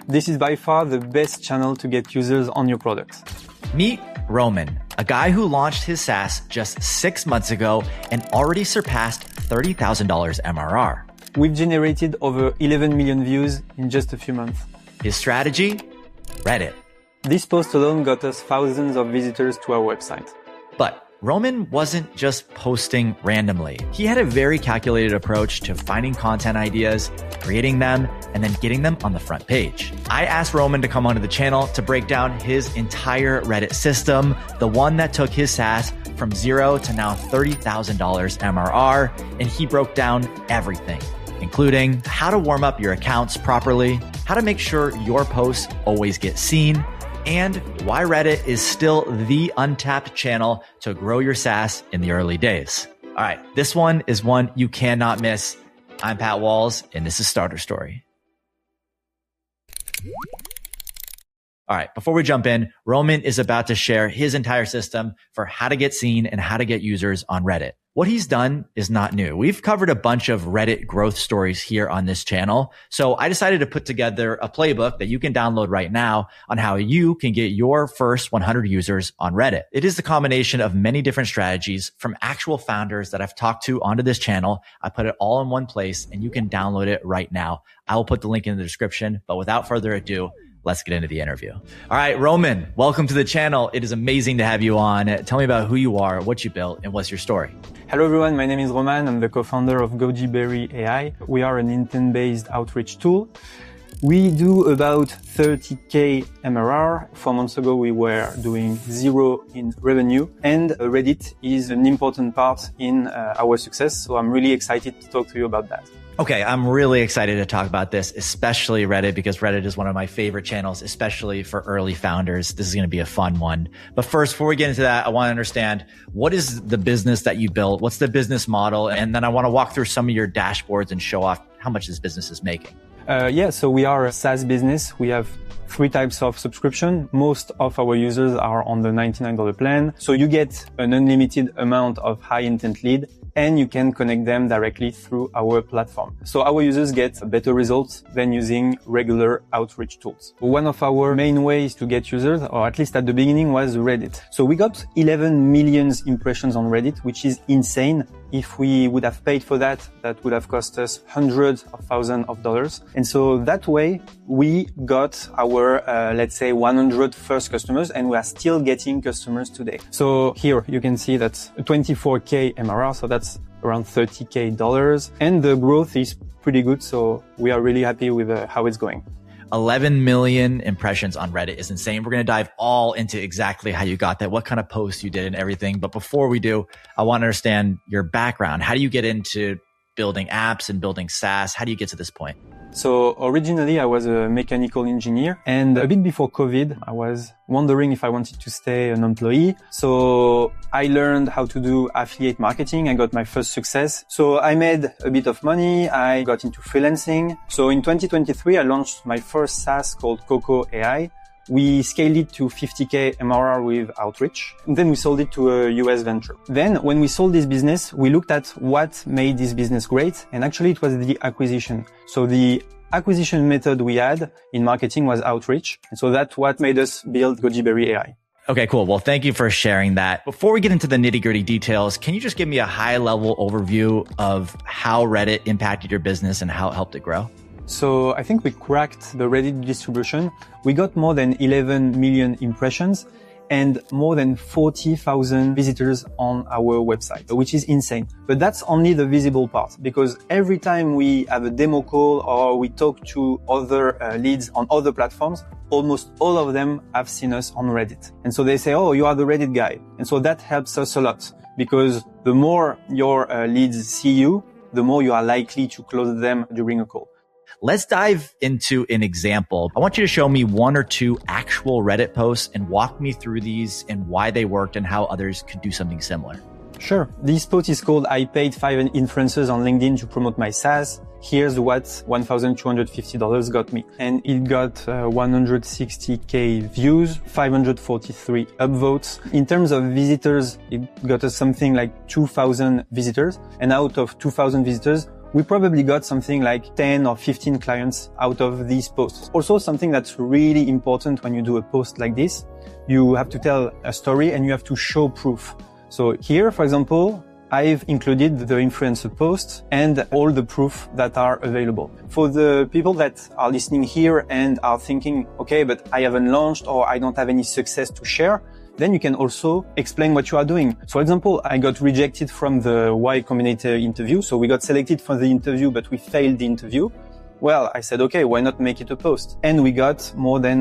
This is by far the best channel to get users on your products. Meet Roman, a guy who launched his SaaS just 6 months ago and already surpassed $30,000 MRR. We've generated over 11 million views in just a few months. His strategy? Reddit. This post alone got us thousands of visitors to our website. But Roman wasn't just posting randomly. He had a very calculated approach to finding content ideas, creating them, and then getting them on the front page. I asked Roman to come onto the channel to break down his entire Reddit system, the one that took his SaaS from zero to now $30,000 MRR, and he broke down everything, including how to warm up your accounts properly, how to make sure your posts always get seen, and why Reddit is still the untapped channel to grow your SaaS in the early days. All right, this one is one you cannot miss. I'm Pat Walls, and this is Starter Story. All right, before we jump in, Roman is about to share his entire system for how to get seen and how to get users on Reddit. What he's done is not new. We've covered a bunch of Reddit growth stories here on this channel. So I decided to put together a playbook that you can download right now on how you can get your first 100 users on Reddit. It is the combination of many different strategies from actual founders that I've talked to onto this channel. I put it all in one place and you can download it right now. I will put the link in the description, but without further ado, let's get into the interview. All right, Roman, welcome to the channel. It is amazing to have you on. Tell me about who you are, what you built, and what's your story. Hello everyone, my name is Roman. I'm the co-founder of Goji AI. We are an intent-based outreach tool. We do about 30K MRR. 4 months ago, we were doing 0 in revenue, and Reddit is an important part in our success. So I'm really excited to talk to you about that. Okay, I'm really excited to talk about this, especially Reddit, because Reddit is one of my favorite channels, especially for early founders. This is going to be a fun one. But first, before we get into that, I want to understand, what is the business that you built? What's the business model? And then I want to walk through some of your dashboards and show off how much this business is making. So we are a SaaS business. We have 3 types of subscription. Most of our users are on the $99 plan. So you get an unlimited amount of high intent lead, and you can connect them directly through our platform. So our users get better results than using regular outreach tools. One of our main ways to get users, or at least at the beginning, was Reddit. So we got 11 million impressions on Reddit, which is insane. If we would have paid for that, that would have cost us hundreds of thousands of dollars. And so that way we got our, let's say 100 first customers, and we are still getting customers today. So here you can see that's 24K MRR. So that's around $30K, and the growth is pretty good. So we are really happy with how it's going. 11 million impressions on Reddit is insane. We're going to dive all into exactly how you got that, what kind of posts you did and everything. But before we do, I want to understand your background. How do you get into building apps and building SaaS? How do you get to this point? So originally I was a mechanical engineer, and a bit before COVID, I was wondering if I wanted to stay an employee. So I learned how to do affiliate marketing. I got my first success. So I made a bit of money. I got into freelancing. So in 2023, I launched my first SaaS called Coco AI. We scaled it to 50K MRR with outreach. And then we sold it to a US venture. Then when we sold this business, we looked at what made this business great. And actually it was the acquisition. So the acquisition method we had in marketing was outreach. And so that's what made us build Goji AI. Okay, cool. Well, thank you for sharing that. Before we get into the nitty-gritty details, can you just give me a high-level overview of how Reddit impacted your business and how it helped it grow? So I think we cracked the Reddit distribution. We got more than 11 million impressions and more than 40,000 visitors on our website, which is insane. But that's only the visible part, because every time we have a demo call or we talk to other leads on other platforms, almost all of them have seen us on Reddit. And so they say, oh, you are the Reddit guy. And so that helps us a lot, because the more your leads see you, the more you are likely to close them during a call. Let's dive into an example. I want you to show me 1 or 2 actual Reddit posts and walk me through these and why they worked and how others could do something similar. Sure. This post is called I paid 5 influencers on LinkedIn to promote my SaaS. Here's what $1,250 got me. And it got 160K views, 543 upvotes. In terms of visitors, it got us something like 2,000 visitors. And out of 2,000 visitors, we probably got something like 10 or 15 clients out of these posts. Also, something that's really important when you do a post like this, you have to tell a story and you have to show proof. So here, for example, I've included the influencer posts and all the proof that are available. For the people that are listening here and are thinking, okay, but I haven't launched or I don't have any success to share, then you can also explain what you are doing. So for example, I got rejected from the Y Combinator interview. So we got selected for the interview, but we failed the interview. Well, I said, okay, why not make it a post? And we got more than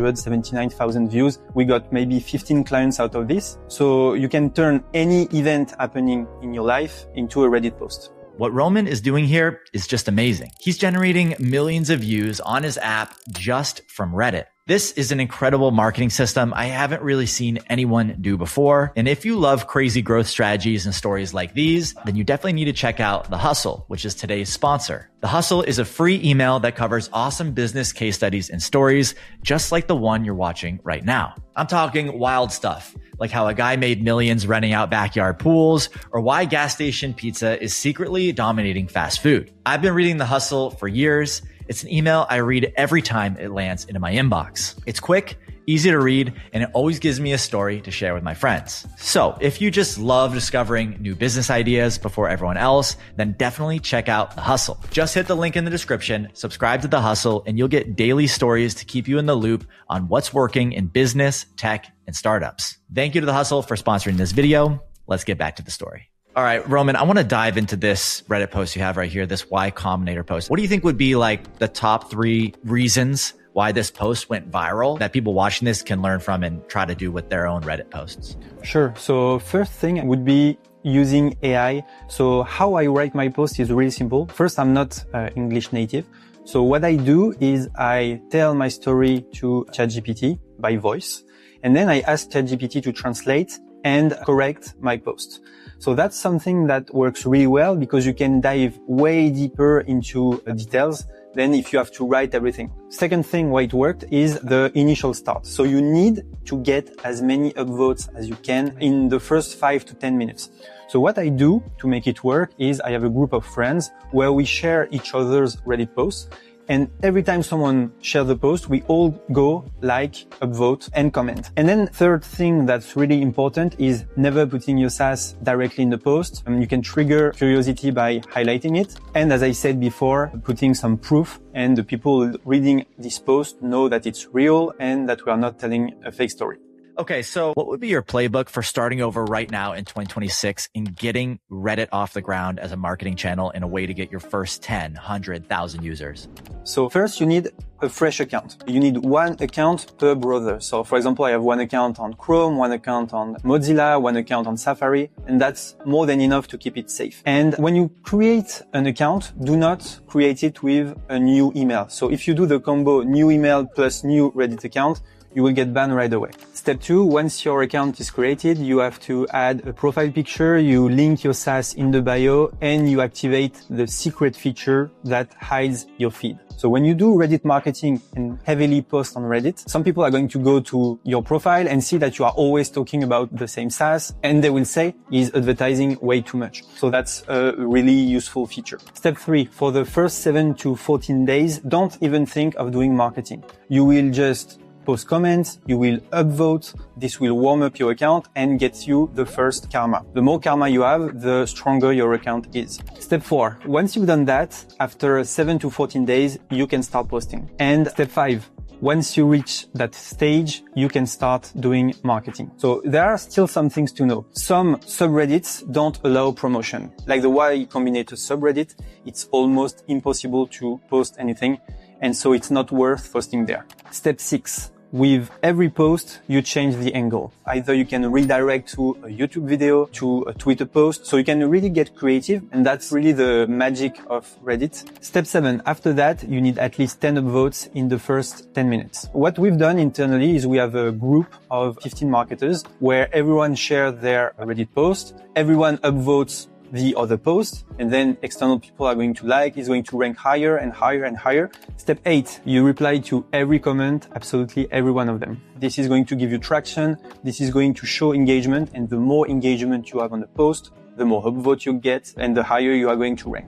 179,000 views. We got maybe 15 clients out of this. So you can turn any event happening in your life into a Reddit post. What Roman is doing here is just amazing. He's generating millions of views on his app just from Reddit. This is an incredible marketing system I haven't really seen anyone do before. And if you love crazy growth strategies and stories like these, then you definitely need to check out The Hustle, which is today's sponsor. The Hustle is a free email that covers awesome business case studies and stories, just like the one you're watching right now. I'm talking wild stuff, like how a guy made millions renting out backyard pools, or why gas station pizza is secretly dominating fast food. I've been reading The Hustle for years. It's an email I read every time it lands into my inbox. It's quick, easy to read, and it always gives me a story to share with my friends. So if you just love discovering new business ideas before everyone else, then definitely check out The Hustle. Just hit the link in the description, subscribe to The Hustle, and you'll get daily stories to keep you in the loop on what's working in business, tech, and startups. Thank you to The Hustle for sponsoring this video. Let's get back to the story. All right, Roman, I want to dive into this Reddit post you have right here, this Y Combinator post. What do you think would be like the top 3 reasons why this post went viral that people watching this can learn from and try to do with their own Reddit posts? Sure. So first thing would be using AI. So how I write my post is really simple. First, I'm not English native. So what I do is I tell my story to ChatGPT by voice, and then I ask ChatGPT to translate and correct my post. So that's something that works really well because you can dive way deeper into details than if you have to write everything. Second thing why it worked is the initial start. So you need to get as many upvotes as you can in the first 5 to 10 minutes. So what I do to make it work is I have a group of friends where we share each other's Reddit posts. And every time someone shares the post, we all go like, upvote, and comment. And then third thing that's really important is never putting your SaaS directly in the post. You can trigger curiosity by highlighting it. And as I said before, putting some proof, and the people reading this post know that it's real and that we are not telling a fake story. Okay, so what would be your playbook for starting over right now in 2026 and getting Reddit off the ground as a marketing channel in a way to get your first 10, 100,000 users? So first, you need a fresh account. You need one account per browser. So for example, I have one account on Chrome, one account on Mozilla, one account on Safari, and that's more than enough to keep it safe. And when you create an account, do not create it with a new email. So if you do the combo new email plus new Reddit account, you will get banned right away. Step 2, once your account is created, you have to add a profile picture, you link your SaaS in the bio, and you activate the secret feature that hides your feed. So when you do Reddit marketing and heavily post on Reddit, some people are going to go to your profile and see that you are always talking about the same SaaS, and they will say, he's advertising way too much. So that's a really useful feature. Step 3, for the first 7 to 14 days, don't even think of doing marketing. You will just post comments, you will upvote, this will warm up your account and get you the first karma. The more karma you have, the stronger your account is. Step 4, once you've done that, after 7 to 14 days, you can start posting. And step 5, once you reach that stage, you can start doing marketing. So there are still some things to know. Some subreddits don't allow promotion. Like the Y Combinator subreddit, it's almost impossible to post anything. And so it's not worth posting there. Step 6. With every post, you change the angle. Either you can redirect to a YouTube video, to a Twitter post. So you can really get creative. And that's really the magic of Reddit. Step 7. After that, you need at least 10 upvotes in the first 10 minutes. What we've done internally is we have a group of 15 marketers where everyone shares their Reddit post. Everyone upvotes the other post, and then external people are going to like, is going to rank higher and higher and higher. Step 8, you reply to every comment, absolutely every one of them. This is going to give you traction. This is going to show engagement, and the more engagement you have on the post, the more upvote you get and the higher you are going to rank.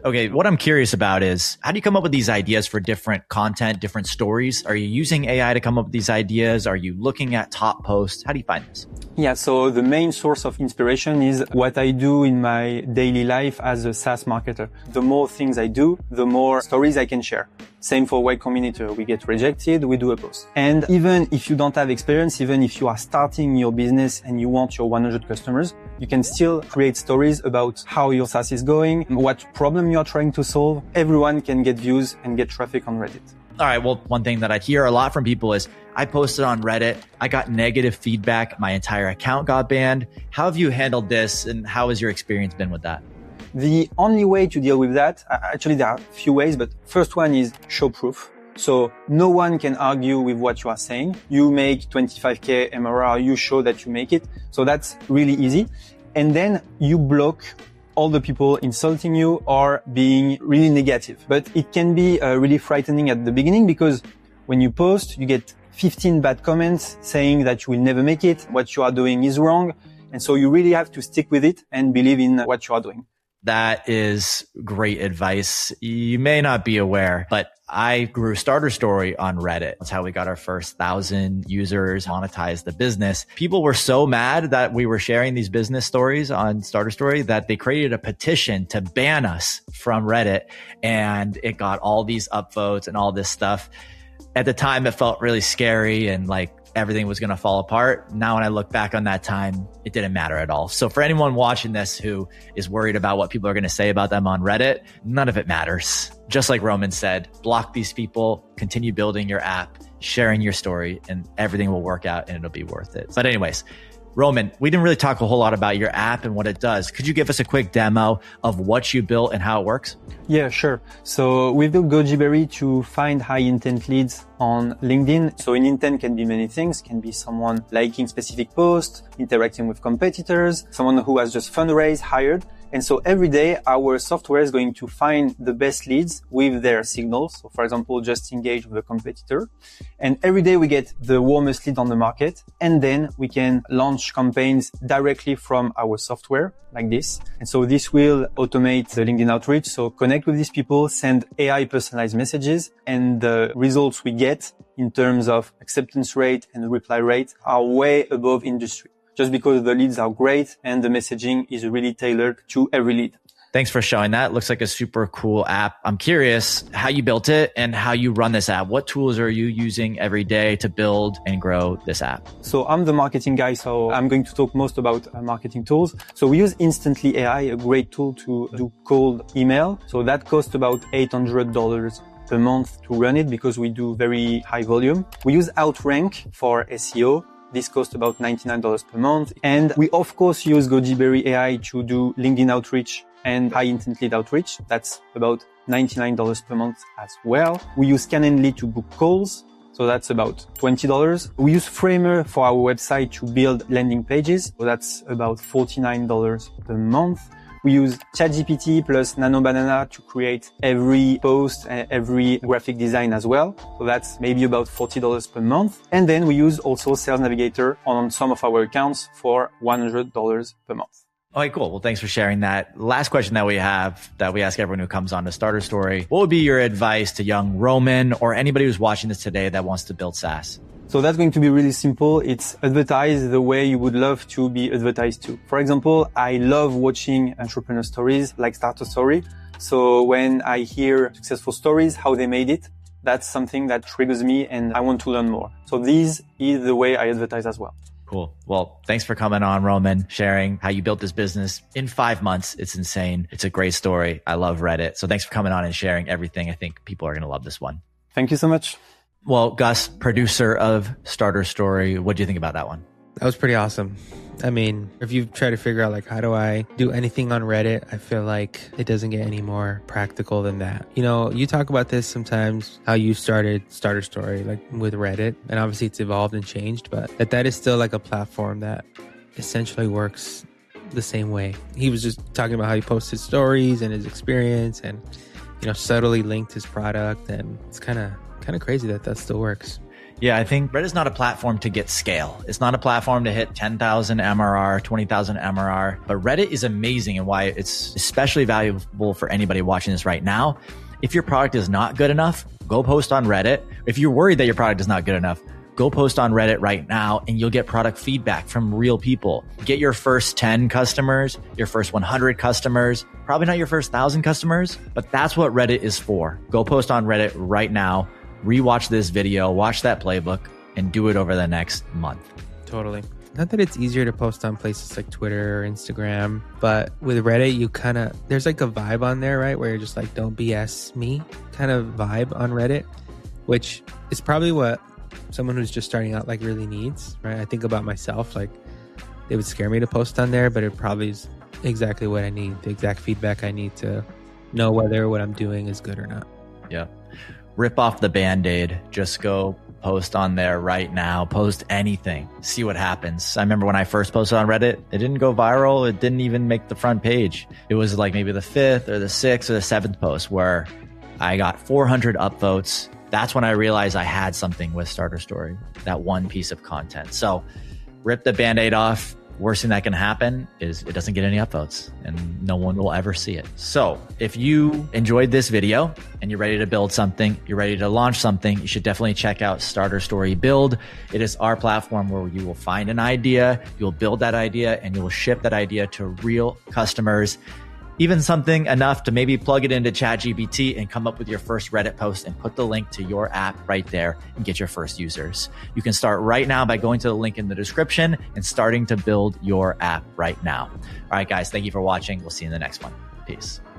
Okay, what I'm curious about is how do you come up with these ideas for different content, different stories? Are you using AI to come up with these ideas? Are you looking at top posts? How do you find this? Yeah, so the main source of inspiration is what I do in my daily life as a SaaS marketer. The more things I do, the more stories I can share. Same for Y Combinator. We get rejected, we do a post. And even if you don't have experience, even if you are starting your business and you want your 100 customers, you can still create stories about how your SaaS is going, what problem you are trying to solve. Everyone can get views and get traffic on Reddit. All right. Well, one thing that I hear a lot from people is I posted on Reddit. I got negative feedback. My entire account got banned. How have you handled this and how has your experience been with that? The only way to deal with that, actually there are a few ways, but first one is show proof. So no one can argue with what you are saying. You make 25K MRR, you show that you make it. So that's really easy. And then you block all the people insulting you or being really negative. But it can be really frightening at the beginning because when you post, you get 15 bad comments saying that you will never make it, what you are doing is wrong. And so you really have to stick with it and believe in what you are doing. That is great advice. You may not be aware, but I grew Starter Story on Reddit. That's how we got our first 1,000 users, monetized the business. People were so mad that we were sharing these business stories on Starter Story that they created a petition to ban us from Reddit. And it got all these upvotes and all this stuff. At the time, it felt really scary and like everything was going to fall apart. Now, when I look back on that time, it didn't matter at all. So for anyone watching this who is worried about what people are going to say about them on Reddit, none of it matters. Just like Roman said, block these people, continue building your app, sharing your story, and everything will work out and it'll be worth it. But anyways, Roman, we didn't really talk a whole lot about your app and what it does. Could you give us a quick demo of what you built and how it works? Yeah, sure. So we built Gojiberry to find high intent leads on LinkedIn. So in intent can be many things, can be someone liking specific posts, interacting with competitors, someone who has just fundraised, hired. And so every day our software is going to find the best leads with their signals. So for example, just engage with a competitor. And every day we get the warmest lead on the market. And then we can launch campaigns directly from our software like this. And so this will automate the LinkedIn outreach. So connect with these people, send AI personalized messages, and the results we get in terms of acceptance rate and reply rate are way above industry. Just because the leads are great and the messaging is really tailored to every lead. Thanks for showing that. Looks like a super cool app. I'm curious how you built it and how you run this app. What tools are you using every day to build and grow this app? So I'm the marketing guy, so I'm going to talk most about marketing tools. So we use Instantly AI, a great tool to do cold email. So that costs about $800 per month to run it because we do very high volume. We use Outrank for SEO. This costs about $99 per month. And we, of course, use Gojiberry AI to do LinkedIn outreach and high intent lead outreach. That's about $99 per month as well. We use Calendly to book calls. So that's about $20. We use Framer for our website to build landing pages. So that's about $49 per month. We use ChatGPT plus Nano Banana to create every post and every graphic design as well. So that's maybe about $40 per month. And then we use also Sales Navigator on some of our accounts for $100 per month. All right, cool. Well, thanks for sharing that. Last question that we have that we ask everyone who comes on to Starter Story. What would be your advice to young Roman or anybody who's watching this today that wants to build SaaS? So that's going to be really simple. It's advertise the way you would love to be advertised to. For example, I love watching entrepreneur stories like Starter Story. So when I hear successful stories, how they made it, that's something that triggers me and I want to learn more. So this is the way I advertise as well. Cool. Well, thanks for coming on, Roman, sharing how you built this business in 5 months. It's insane. It's a great story. I love Reddit. So thanks for coming on and sharing everything. I think people are going to love this one. Thank you so much. Well, Gus, producer of Starter Story, what do you think about that one? That was pretty awesome. I mean, if you try to figure out like, how do I do anything on Reddit? I feel like it doesn't get any more practical than that. You know, you talk about this sometimes, how you started Starter Story, like with Reddit, and obviously it's evolved and changed, but that is still like a platform that essentially works the same way. He was just talking about how he posted stories and his experience and, you know, subtly linked his product. And it's kind of crazy that still works. Yeah, I think Reddit is not a platform to get scale. It's not a platform to hit 10,000 MRR, 20,000 MRR, but Reddit is amazing and why it's especially valuable for anybody watching this right now. If your product is not good enough, go post on Reddit. If you're worried that your product is not good enough, go post on Reddit right now and you'll get product feedback from real people. Get your first 10 customers, your first 100 customers, probably not your first 1,000 customers, but that's what Reddit is for. Go post on Reddit right now, rewatch this video, watch that playbook, and do it over the next month. Totally. Not that it's easier to post on places like Twitter or Instagram, but with Reddit, you kind of, there's like a vibe on there, right? Where you're just like, don't BS me kind of vibe on Reddit, which is probably what someone who's just starting out like really needs, right? I think about myself, like it would scare me to post on there, but it probably is exactly what I need, the exact feedback I need to know whether what I'm doing is good or not. Yeah. Rip off the Band-Aid. Just go post on there right now. Post anything. See what happens. I remember when I first posted on Reddit, it didn't go viral. It didn't even make the front page. It was like maybe the 5th or the 6th or the 7th post where I got 400 upvotes. That's when I realized I had something with Starter Story, that one piece of content. So rip the Band-Aid off. Worst thing that can happen is it doesn't get any upvotes and no one will ever see it. So if you enjoyed this video and you're ready to build something, you're ready to launch something, you should definitely check out Starter Story Build. It is our platform where you will find an idea, you'll build that idea, and you will ship that idea to real customers. Even something enough to maybe plug it into ChatGPT and come up with your first Reddit post and put the link to your app right there and get your first users. You can start right now by going to the link in the description and starting to build your app right now. All right, guys, thank you for watching. We'll see you in the next one. Peace.